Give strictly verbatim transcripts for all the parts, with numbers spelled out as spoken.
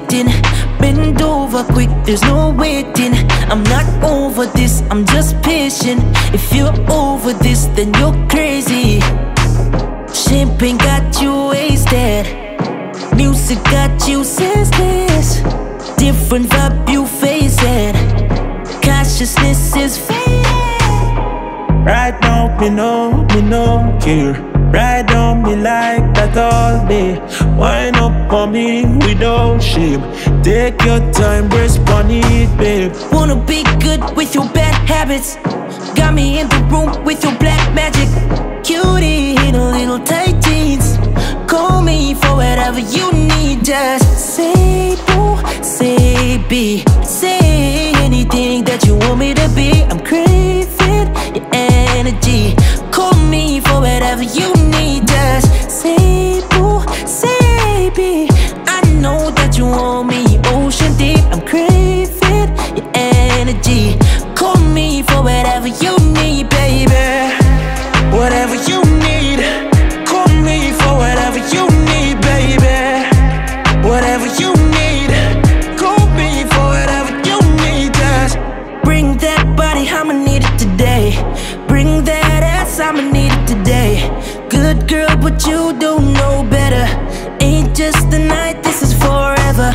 waiting. Bend over quick, there's no waiting. I'm not over this, I'm just patient. If you're over this, then you're crazy. Champagne got you wasted, music got you senseless. Different vibe you facing, consciousness is fading. Right now, me know, me no care. Ride on me like that all day. Wind up on me without shame. Take your time, respond it, babe. Wanna be good with your bad habits. Got me in the room with your black magic. Cutie in a little tight jeans. Call me for whatever you need. Just say boo, say be. Say anything that you want me to be. I'm craving your energy. Call me for whatever you need. Just say boo, say be. I know that you want me ocean deep. I'm craving your energy. Call me for whatever you need, baby. Whatever you need, call me for whatever you need, baby. Whatever you need, call me for whatever you need. Just bring that body, I'ma need it today. Bring that ass, I'ma need it today. Good girl, but you don't know better. Ain't just a night, this is forever.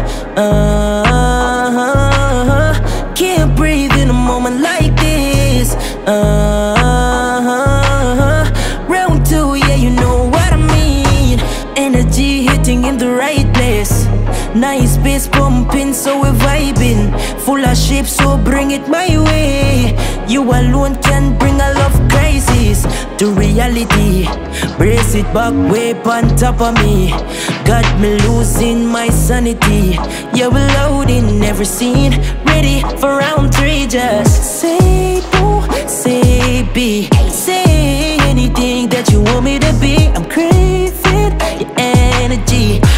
Uh-huh. Can't breathe in a moment like this. Uh-huh. Round two, yeah, you know what I mean. Energy hitting in the right place. Nice bass pumping, so we're vibing. Full of shape, so bring it my way. You alone can bring a love crisis to reality. Brace it back, way on top of me. Got me losing my sanity. Yeah, we're loading every scene, ready for round three. Just say boo, say be. Say anything that you want me to be. I'm craving your energy.